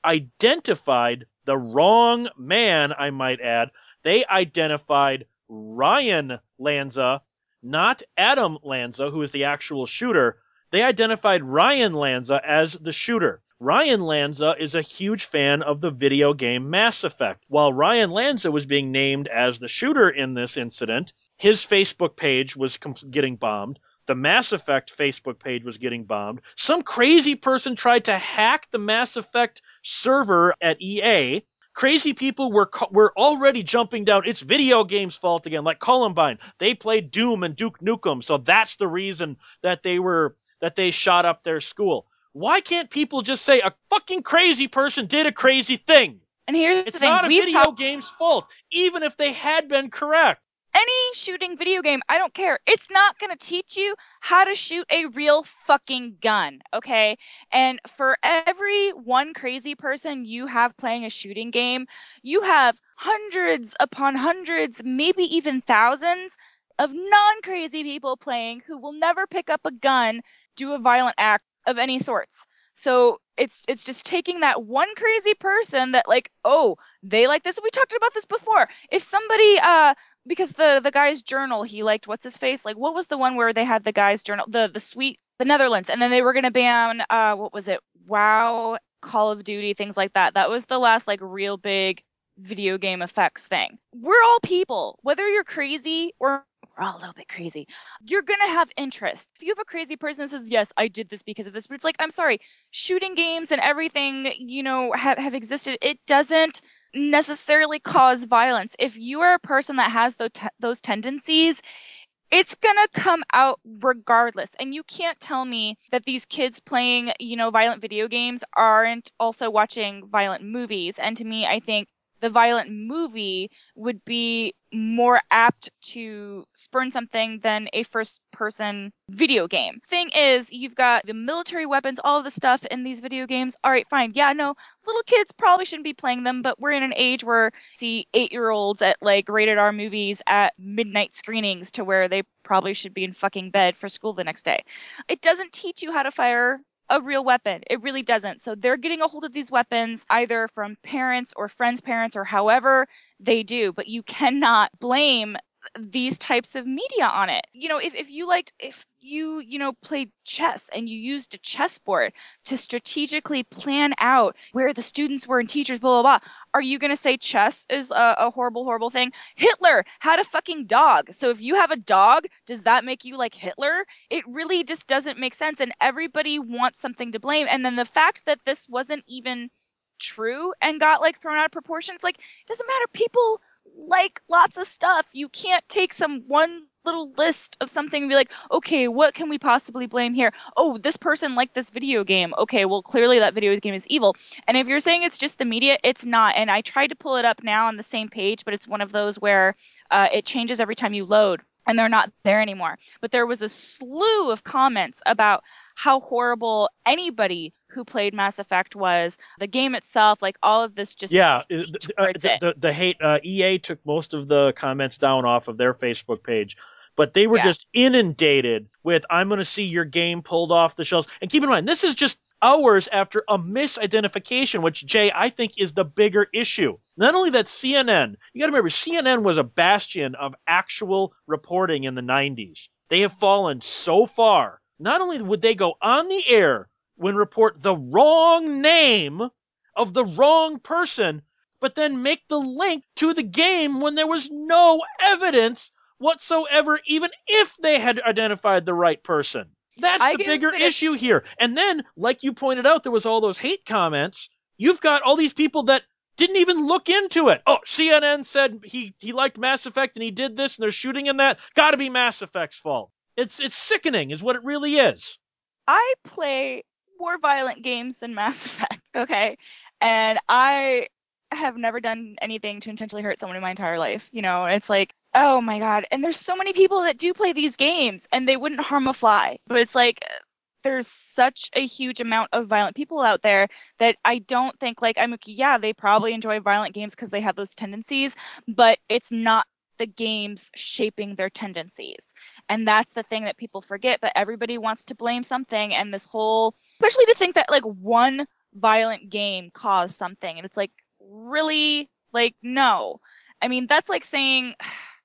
identified the wrong man, I might add. They identified Ryan Lanza, not Adam Lanza, who is the actual shooter. They identified Ryan Lanza as the shooter. Ryan Lanza is a huge fan of the video game Mass Effect. While Ryan Lanza was being named as the shooter in this incident, his Facebook page was getting bombed. The Mass Effect Facebook page was getting bombed. Some crazy person tried to hack the Mass Effect server at EA. Crazy people were already jumping down. It's video games' fault again, like Columbine. They played Doom and Duke Nukem, so that's the reason that they shot up their school. Why can't people just say a fucking crazy person did a crazy thing? And here's it's the thing. not a video game's fault, even if they had been correct. Any shooting video game, I don't care. It's not going to teach you how to shoot a real fucking gun, okay? And for every one crazy person you have playing a shooting game, you have hundreds upon hundreds, maybe even thousands of non-crazy people playing who will never pick up a gun, do a violent act of any sorts. So it's just taking that one crazy person that like, oh, they like this. We talked about this before. If somebody because the guy's journal, he liked what's his face? Like, what was the one where they had the guy's journal, the Netherlands, and then they were gonna ban what was it? WoW, Call of Duty, things like that. That was the last like real big video game effects thing. We're all people, whether you're crazy or we're all a little bit crazy. You're going to have interest. If you have a crazy person that says, yes, I did this because of this, but it's like, I'm sorry, shooting games and everything, you know, have existed. It doesn't necessarily cause violence. If you are a person that has those tendencies, it's going to come out regardless. And you can't tell me that these kids playing, you know, violent video games aren't also watching violent movies. And to me, I think the violent movie would be more apt to spurn something than a first-person video game. Thing is, you've got the military weapons, all of the stuff in these video games. All right, fine. Yeah, no, little kids probably shouldn't be playing them, but we're in an age where see 8-year-olds at like rated R movies at midnight screenings to where they probably should be in fucking bed for school the next day. It doesn't teach you how to fire a real weapon. It really doesn't. So they're getting a hold of these weapons either from parents or friends' parents or however they do, but you cannot blame these types of media on it. You know, if you played chess and you used a chessboard to strategically plan out where the students were and teachers, blah, blah, blah, are you going to say chess is a horrible, horrible thing? Hitler had a fucking dog. So if you have a dog, does that make you like Hitler? It really just doesn't make sense. And everybody wants something to blame. And then the fact that this wasn't even true and got like thrown out of proportions, like, it doesn't matter. People like lots of stuff. You can't take some one little list of something and be like, okay, what can we possibly blame here? Oh, this person liked this video game. Okay, well, clearly that video game is evil. And if you're saying it's just the media, it's not. And I tried to pull it up now on the same page, but it's one of those where it changes every time you load. And they're not there anymore. But there was a slew of comments about how horrible anybody who played Mass Effect was, the game itself, like all of this just the hate. EA took most of the comments down off of their Facebook page. But they were just inundated with, I'm going to see your game pulled off the shelves. And keep in mind, this is just hours after a misidentification, which, Jay, I think is the bigger issue. Not only that CNN, you got to remember, CNN was a bastion of actual reporting in the 90s. They have fallen so far. Not only would they go on the air when report the wrong name of the wrong person, but then make the link to the game when there was no evidence whatsoever, even if they had identified the right person. That's the bigger issue here. And then, like you pointed out, there was all those hate comments. You've got all these people that didn't even look into it. Oh, CNN said he liked Mass Effect and he did this and they're shooting in that. Gotta be Mass Effect's fault. It's sickening is what it really is. I play more violent games than Mass Effect, okay? And I have never done anything to intentionally hurt someone in my entire life. You know, it's like, oh my God. And there's so many people that do play these games and they wouldn't harm a fly. But it's like, there's such a huge amount of violent people out there that I don't think, like, yeah, they probably enjoy violent games because they have those tendencies, but it's not the games shaping their tendencies. And that's the thing that people forget, but everybody wants to blame something. And this whole, especially to think that like one violent game caused something. And it's like, really? Like, no. I mean, that's like saying,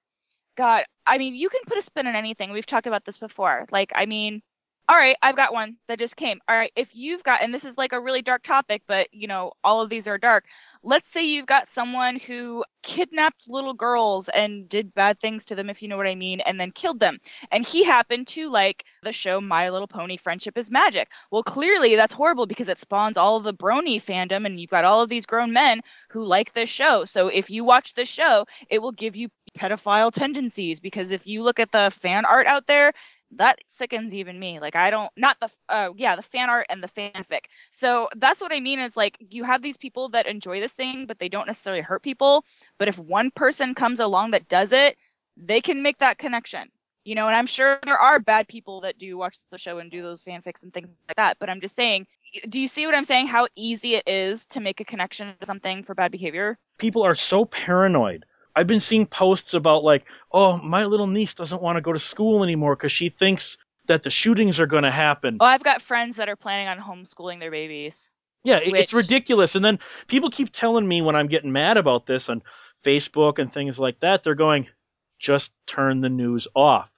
God, I mean, you can put a spin on anything. We've talked about this before. Like, I mean, all right, I've got one that just came. All right, if you've got, and this is like a really dark topic, but, you know, all of these are dark. Let's say you've got someone who kidnapped little girls and did bad things to them, if you know what I mean, and then killed them. And he happened to like the show My Little Pony Friendship is Magic. Well, clearly that's horrible because it spawns all of the brony fandom, and you've got all of these grown men who like this show. So if you watch this show, it will give you pedophile tendencies, because if you look at the fan art out there, that sickens even me. Like, I don't, not the, the fan art and the fanfic. So that's what I mean. Is like, you have these people that enjoy this thing, but they don't necessarily hurt people. But if one person comes along that does it, they can make that connection. You know, and I'm sure there are bad people that do watch the show and do those fanfics and things like that. But I'm just saying, do you see what I'm saying? How easy it is to make a connection to something for bad behavior? People are so paranoid. I've been seeing posts about like, oh, my little niece doesn't want to go to school anymore because she thinks that the shootings are going to happen. Oh, I've got friends that are planning on homeschooling their babies. Yeah, it's ridiculous. And then people keep telling me when I'm getting mad about this on Facebook and things like that, they're going, just turn the news off.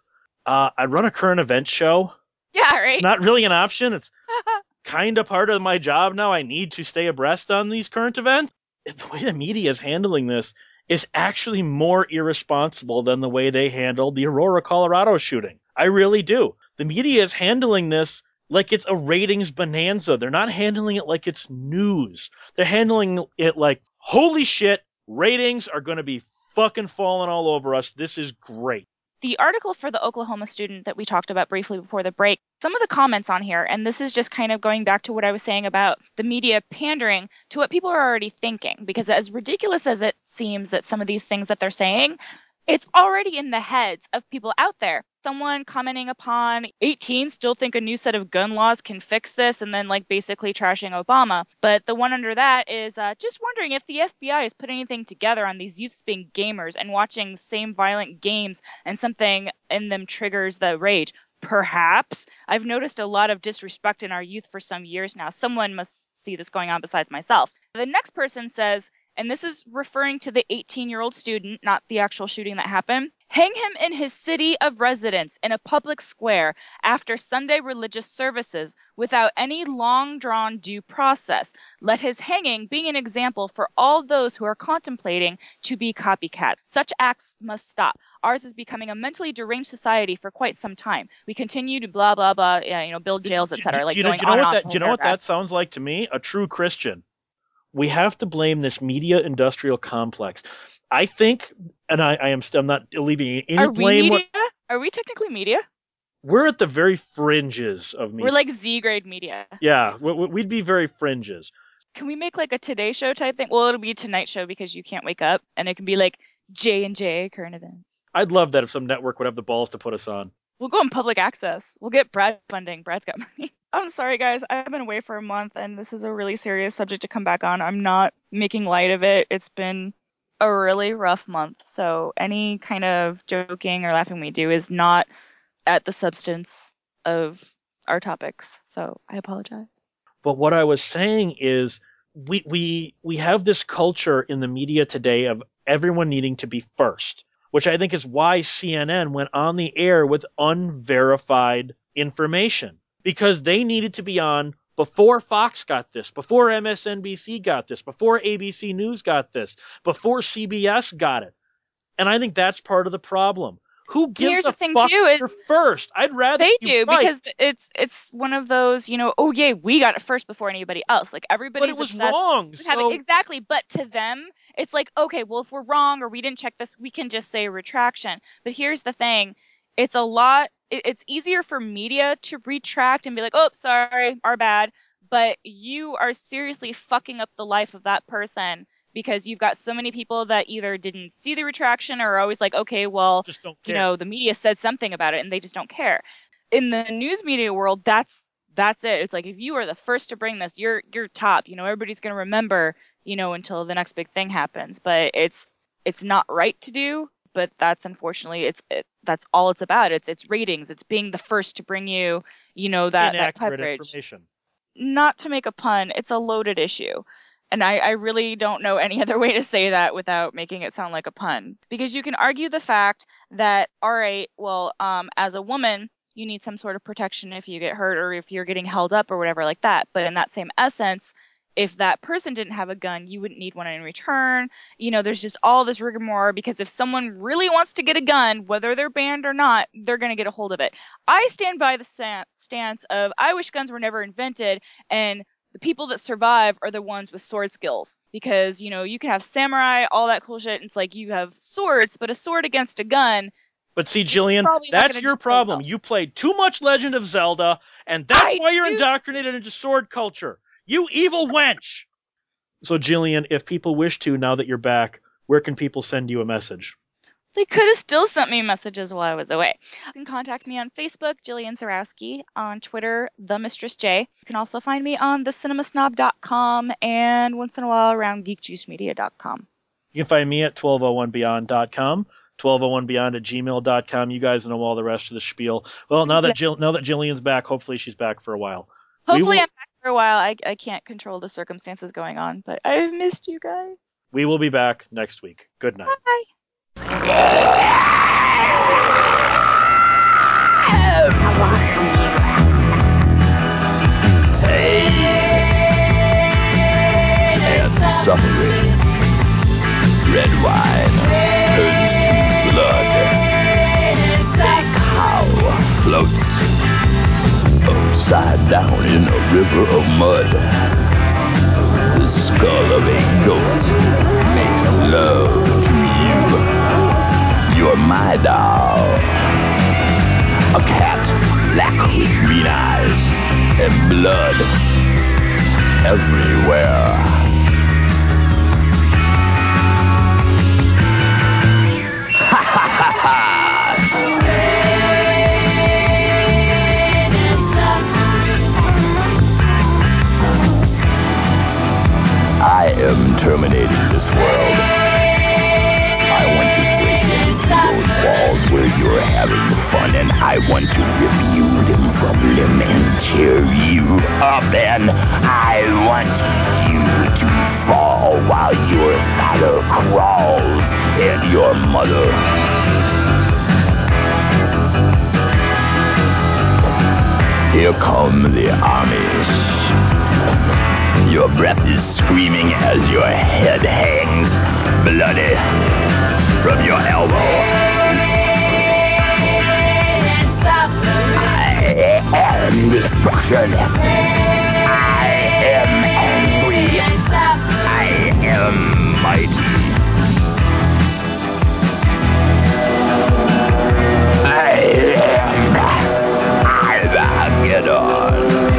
I run a current event show. Yeah, right. It's not really an option. It's kind of part of my job now. I need to stay abreast on these current events. The way the media is handling this is actually more irresponsible than the way they handled the Aurora, Colorado shooting. I really do. The media is handling this like it's a ratings bonanza. They're not handling it like it's news. They're handling it like, holy shit, ratings are going to be fucking falling all over us. This is great. The article for the Oklahoma student that we talked about briefly before the break, some of the comments on here, and this is just kind of going back to what I was saying about the media pandering to what people are already thinking, because as ridiculous as it seems that some of these things that they're saying, it's already in the heads of people out there. Someone commenting upon 18 still think a new set of gun laws can fix this, and then like basically trashing Obama. But the one under that is just wondering if the FBI has put anything together on these youths being gamers and watching the same violent games, and something in them triggers the rage. Perhaps. I've noticed a lot of disrespect in our youth for some years now. Someone must see this going on besides myself. The next person says, and this is referring to the 18-year-old student, not the actual shooting that happened, hang him in his city of residence in a public square after Sunday religious services without any long-drawn due process. Let his hanging be an example for all those who are contemplating to be copycats. Such acts must stop. Ours is becoming a mentally deranged society for quite some time. We continue to blah, blah, blah, build jails, etc. Do you know what that sounds like to me? A true Christian. We have to blame this media industrial complex. I think, and I'm not alleviating any blame. Are we technically media? We're at the very fringes of media. We're like Z-grade media. Yeah, we'd be very fringes. Can we make like a Today Show type thing? Well, it'll be a Tonight Show because you can't wake up, and it can be like J&J current events. I'd love that if some network would have the balls to put us on. We'll go in public access. We'll get Brad funding. Brad's got money. I'm sorry, guys. I've been away for a month, and this is a really serious subject to come back on. I'm not making light of it. It's been a really rough month. So any kind of joking or laughing we do is not at the substance of our topics. So I apologize. But what I was saying is we have this culture in the media today of everyone needing to be first, which I think is why CNN went on the air with unverified information, because they needed to be on before Fox got this, before MSNBC got this, before ABC News got this, before CBS got it. And I think that's part of the problem. Who gives a fuck you're first? I'd rather they do because it's one of those, oh yeah, we got it first before anybody else. Like everybody. But it was wrong. Exactly. But to them, it's like, okay, well, if we're wrong or we didn't check this, we can just say retraction. But here's the thing. It's a lot. It's easier for media to retract and be like, oh, sorry, our bad. But you are seriously fucking up the life of that person because you've got so many people that either didn't see the retraction or are always like, okay, well, just don't care. The media said something about it and they just don't care. In the news media world, that's it. It's like if you are the first to bring this, you're top. Everybody's going to remember, until the next big thing happens. But it's not right to do. But that's unfortunately that's all it's about. It's ratings. It's being the first to bring you, that coverage. Information. Not to make a pun, it's a loaded issue. And I really don't know any other way to say that without making it sound like a pun. Because you can argue the fact that, all right, well, as a woman, you need some sort of protection if you get hurt or if you're getting held up or whatever like that. But in that same essence, if that person didn't have a gun, you wouldn't need one in return. There's just all this rigmarole because if someone really wants to get a gun, whether they're banned or not, they're going to get a hold of it. I stand by the stance of I wish guns were never invented and the people that survive are the ones with sword skills because, you can have samurai, all that cool shit. And it's like you have swords, but a sword against a gun. But see, Jillian, that's your problem. You played too much Legend of Zelda, and that's why you're indoctrinated into sword culture. You evil wench! So, Jillian, if people wish to, now that you're back, where can people send you a message? They could have still sent me messages while I was away. You can contact me on Facebook, Jillian Zarowski, on Twitter, The Mistress J. You can also find me on thecinemasnob.com and once in a while around geekjuicemedia.com. You can find me at 1201beyond.com, 1201beyond@gmail.com. You guys know all the rest of the spiel. Well, now that Jillian's back, hopefully she's back for a while. Hopefully I'm back for a while. I can't control the circumstances going on, but I've missed you guys. We will be back next week. Good night. Bye. Suffering. Red wine turns to blood. A cow floats upside down in a river of mud. The skull of a goat makes love to you. You're my doll. A cat black with green eyes and blood everywhere. I am terminating this world. I want to break into those walls where you're having fun, and I want to rip you limb from limb and tear you up, and I want you to fall while your father crawls and your mother. Here come the armies. Your breath is screaming as your head hangs bloody from your elbow. I am destruction. I am angry. I am mighty. I am Armageddon.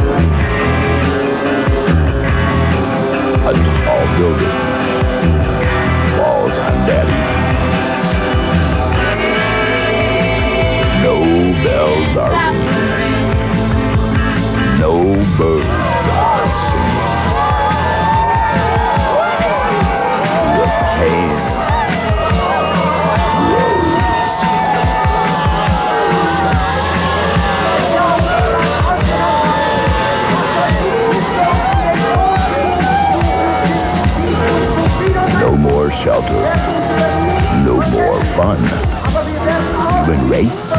A tall building face.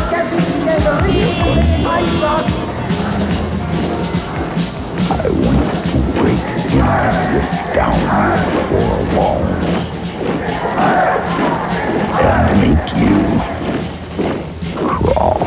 I want to break in down your four walls and make you crawl.